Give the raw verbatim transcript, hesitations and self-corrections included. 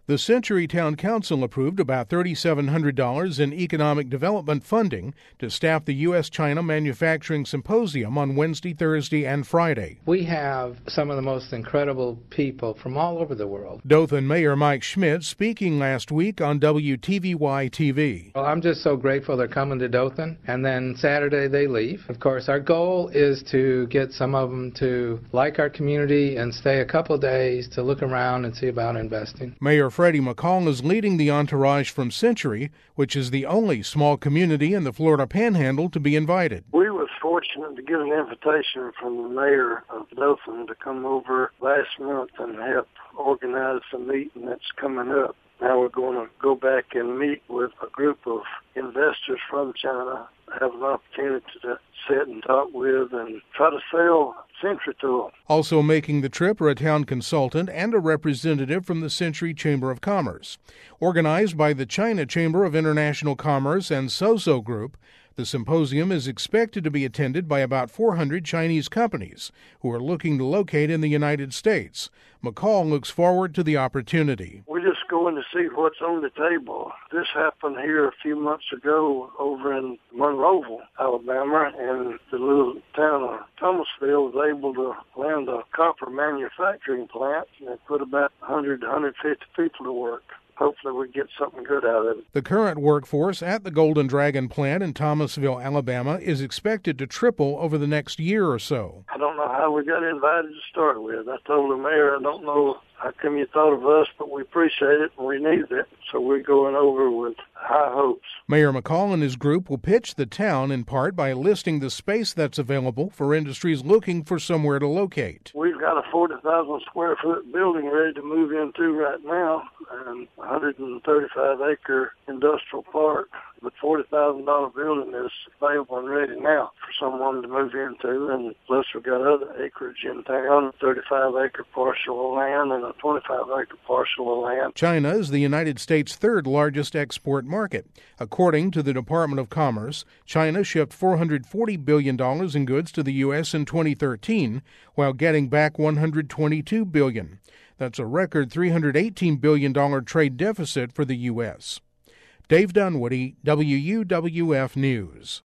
The Century Town Council approved about three thousand seven hundred dollars in economic development funding to staff the U S China Manufacturing Symposium on Wednesday, Thursday, and Friday. We have some of the most incredible people from all over the world. Dothan Mayor Mike Schmidt speaking last week on W T V Y T V. Well, I'm just so grateful they're coming to Dothan, and then Saturday they leave. Of course, our goal is to get some of them to like our community and stay a couple days to look around and see about investing. Mayor Freddie McCall is leading the entourage from Century, which is the only small community in the Florida Panhandle to be invited. We were fortunate to get an invitation from the mayor of Dothan to come over last month and help organize a meeting that's coming up. Now we're going to go back and meet with a group of investors from China, have an opportunity to sit and talk with and try to sell Century to them. Also making the trip are a town consultant and a representative from the Century Chamber of Commerce. Organized by the China Chamber of International Commerce and Sozo Group, the symposium is expected to be attended by about four hundred Chinese companies who are looking to locate in the United States. McCall looks forward to the opportunity. We're just going to see what's on the table. This happened here a few months ago over in Monroeville, Alabama, and the little town of Thomasville was able to land a copper manufacturing plant and put about one hundred to one hundred fifty people to work. Hopefully we get something good out of it. The current workforce at the Golden Dragon plant in Thomasville, Alabama, is expected to triple over the next year or so. I don't know how we got invited to start with. I told the mayor, I don't know how come you thought of us, but we appreciate it and we need it. So we're going over with high hopes. Mayor McCall and his group will pitch the town in part by listing the space that's available for industries looking for somewhere to locate. We've got a forty thousand square foot building ready to move into right now, and one hundred thirty-five acre industrial park. The forty thousand dollars building is available and ready now for someone to move into, and plus we've got other acreage in town, thirty-five acre parcel of land and a twenty-five acre parcel of land. China is the United States' third largest export market. According to the Department of Commerce, China shipped four hundred forty billion dollars in goods to the U S in twenty thirteen, while getting back one hundred twenty-two billion dollars. That's a record three hundred eighteen billion dollars trade deficit for the U S. Dave Dunwoody, W U W F News.